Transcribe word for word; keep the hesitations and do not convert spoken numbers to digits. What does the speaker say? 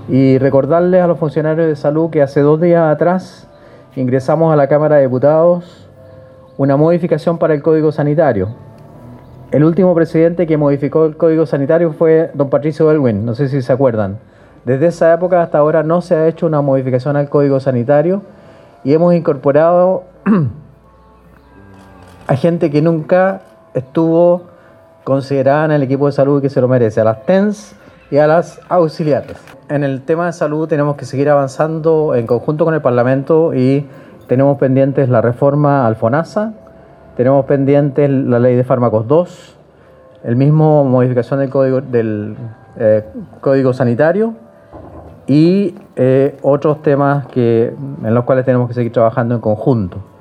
Y recordarles a los funcionarios de salud que hace dos días atrás ingresamos a la Cámara de Diputados una modificación para el Código Sanitario. El último presidente que modificó el Código Sanitario fue don Patricio Aylwin, no sé si se acuerdan. Desde esa época hasta ahora no se ha hecho una modificación al Código Sanitario y hemos incorporado a gente que nunca estuvo considerada en el equipo de salud y que se lo merece, a las T E N S y a las auxiliares. En el tema de salud tenemos que seguir avanzando en conjunto con el Parlamento y tenemos pendientes la reforma al FONASA, tenemos pendientes la ley de fármacos dos, el mismo modificación del Código, del, eh, código Sanitario y eh, otros temas que, en los cuales tenemos que seguir trabajando en conjunto.